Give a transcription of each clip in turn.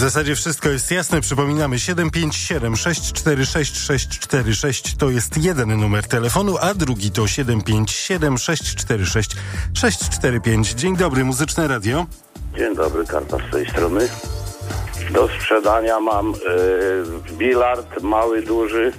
zasadzie wszystko jest jasne. Przypominamy 757 646 646 to jest jeden numer telefonu, a drugi to 757 646 645. Dzień dobry, Muzyczne Radio. Dzień dobry, Karta z tej strony. Do sprzedania mam bilard, mały, duży.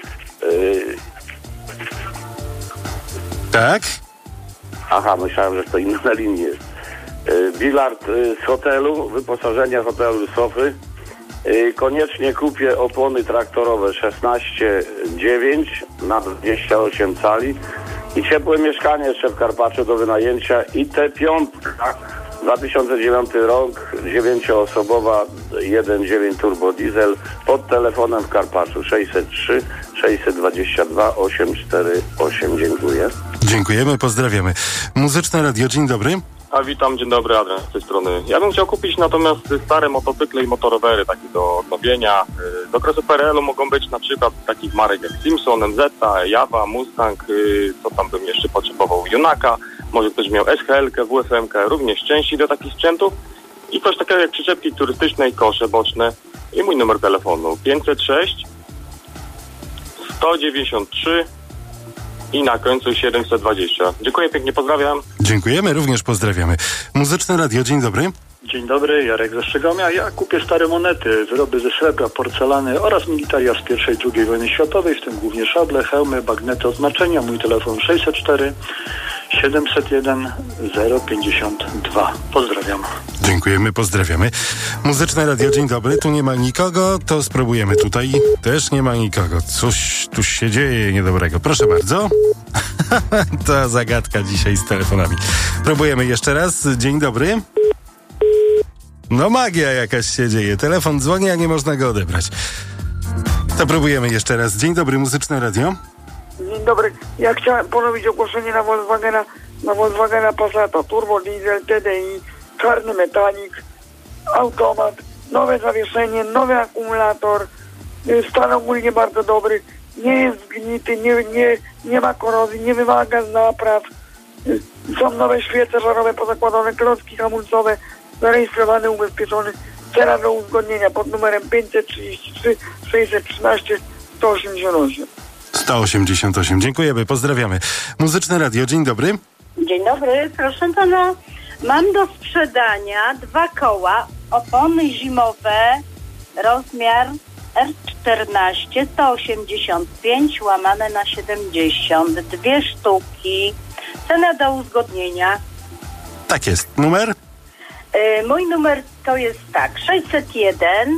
Tak? Aha, myślałem, że to inna na linii jest. Bilard z hotelu, wyposażenie hotelu, sofy. Koniecznie kupię opony traktorowe 16,9 na 28 cali i ciepłe mieszkanie jeszcze w Karpaczu do wynajęcia i T5 2009 rok, 9-osobowa 1.9 turbo diesel pod telefonem w Karpaczu 603 622 848. Dziękuję. Dziękujemy, pozdrawiamy. Muzyczne Radio, dzień dobry. A witam, dzień dobry, Adrian z tej strony. Ja bym chciał kupić natomiast stare motocykle i motorowery takie do odnowienia. Z okresu PRL-u mogą być na przykład takich marek jak Simpson, MZ, Jawa, Mustang, co tam bym jeszcze potrzebował, Junaka, może ktoś miał SHL-kę, WFM-kę, również części do takich sprzętów i coś takiego jak przyczepki turystyczne i kosze boczne i mój numer telefonu 506 193 i na końcu 720. Dziękuję pięknie, pozdrawiam. Dziękujemy, również pozdrawiamy. Muzyczne Radio, dzień dobry. Dzień dobry, Jarek ze Szczegomia. Ja kupię stare monety, wyroby ze srebra, porcelany oraz militaria z I i II wojny światowej, w tym głównie szable, hełmy, bagnety, oznaczenia. Mój telefon 604 701 052. Pozdrawiam. Dziękujemy, pozdrawiamy. Muzyczne Radio, dzień dobry. Tu nie ma nikogo, to spróbujemy tutaj. Też nie ma nikogo. Coś tu się dzieje niedobrego. Proszę bardzo. To zagadka dzisiaj z telefonami. Próbujemy jeszcze raz. Dzień dobry. No magia jakaś się dzieje. Telefon dzwoni, a nie można go odebrać. To próbujemy jeszcze raz. Dzień dobry, Muzyczne Radio. Dzień dobry. Ja chciałem ponowić ogłoszenie na Volkswagena Passata, turbo diesel, TDI, czarny metanik, automat, nowe zawieszenie, nowy akumulator, stan ogólnie bardzo dobry, nie jest zgnity, nie ma korozji, nie wymaga napraw, są nowe świece żarowe pozakładane, klocki hamulcowe, zarejestrowany, ubezpieczony, cena do uzgodnienia pod numerem 533 613 188. 188. Dziękujemy, pozdrawiamy. Muzyczne Radio, dzień dobry. Dzień dobry, proszę pana. Mam do sprzedania 2 koła, opony zimowe, rozmiar R14 185 łamane na 70. 2 sztuki. Cena do uzgodnienia. Tak jest. Numer? Mój numer to jest tak, 601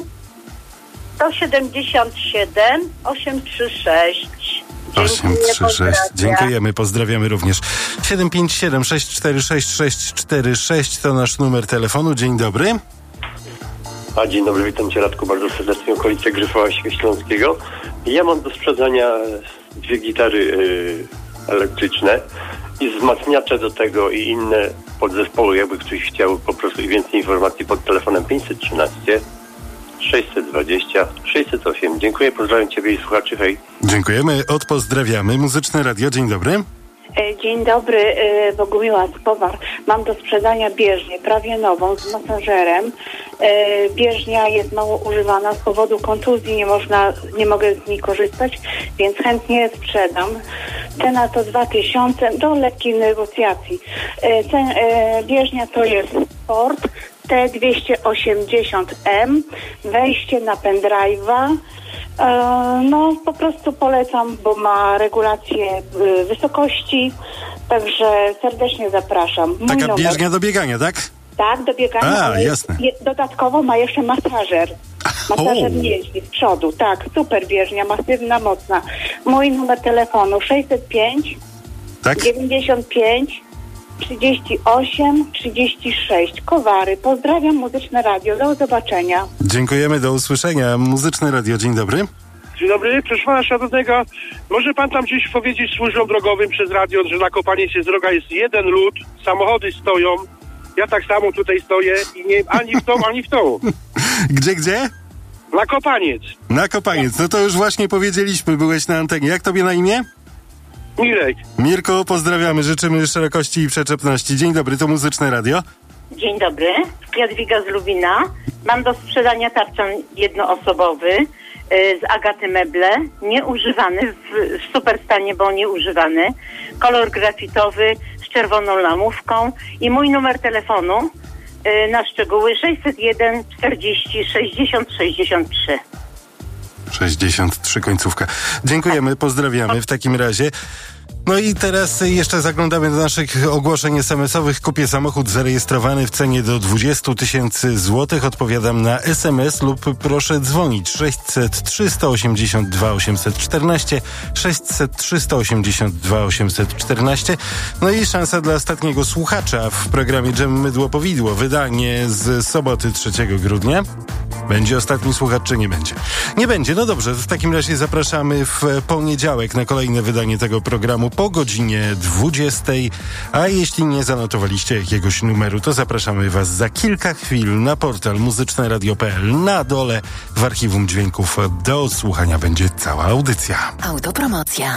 177 836. 836. Dziękujemy, pozdrawiamy również. 757 646 646 to nasz numer telefonu. Dzień dobry. Dzień dobry, witam Cię, Radku, bardzo serdecznie, okolice Gryfowa Śląskiego. Ja mam do sprzedania 2 gitary elektryczne i wzmacniacze do tego i inne podzespoły, jakby ktoś chciał po prostu więcej informacji pod telefonem 513 620 608. Dziękuję, pozdrawiam Ciebie i słuchaczy, hej. Dziękujemy, odpozdrawiamy. Muzyczne Radio, dzień dobry. Dzień dobry, Bogumiła Spowar. Mam do sprzedania bieżnię, prawie nową, z masażerem. Bieżnia jest mało używana z powodu kontuzji, nie mogę z niej korzystać, więc chętnie sprzedam. Cena to 2000 do lekkiej negocjacji. Bieżnia to jest Sport T280M, wejście na pendrive'a. No, po prostu polecam, bo ma regulację wysokości, także serdecznie zapraszam. Mój Taka numer. bieżnia do biegania, tak? Tak, do biegania. Jasne. Dodatkowo ma jeszcze masażer. Masażer mięśni z przodu. Tak, super bieżnia, masywna, mocna. Mój numer telefonu 605 tak? 95 38 36. Kowary. Pozdrawiam, Muzyczne Radio. Do zobaczenia. Dziękujemy, do usłyszenia. Muzyczne Radio, dzień dobry. Dzień dobry, proszę pana Szanownego. Może pan tam gdzieś powiedzieć służbom drogowym przez radio, że na Kopaniec jest droga, jest jeden lód, samochody stoją. Ja tak samo tutaj stoję i nie ani w tą, ani w tą. Gdzie? Na Kopaniec. Na Kopaniec. No to już właśnie powiedzieliśmy, byłeś na antenie. Jak tobie na imię? Mirek. Mirku, pozdrawiamy, życzymy szerokości i przyczepności. Dzień dobry, to Muzyczne Radio. Dzień dobry, Jadwiga z Lubina. Mam do sprzedania tarczan jednoosobowy z Agaty Meble, nieużywany, w super stanie, bo nieużywany. Kolor grafitowy z czerwoną lamówką i mój numer telefonu na szczegóły 601 40 60 63. 63 końcówka. Dziękujemy, pozdrawiamy w takim razie. No i teraz jeszcze zaglądamy do naszych ogłoszeń SMS-owych. Kupię samochód zarejestrowany w cenie do 20 000 złotych. Odpowiadam na SMS lub proszę dzwonić 600 382 814 600 382 814. No i szansa dla ostatniego słuchacza w programie Dżem Mydło Powidło. Wydanie z soboty 3 grudnia. Będzie ostatni słuchacz, czy nie będzie? Nie będzie. No dobrze, w takim razie zapraszamy w poniedziałek na kolejne wydanie tego programu po godzinie 20. A jeśli nie zanotowaliście jakiegoś numeru, to zapraszamy Was za kilka chwil na portal muzyczneradio.pl. Na dole w archiwum dźwięków do odsłuchania będzie cała audycja. Autopromocja.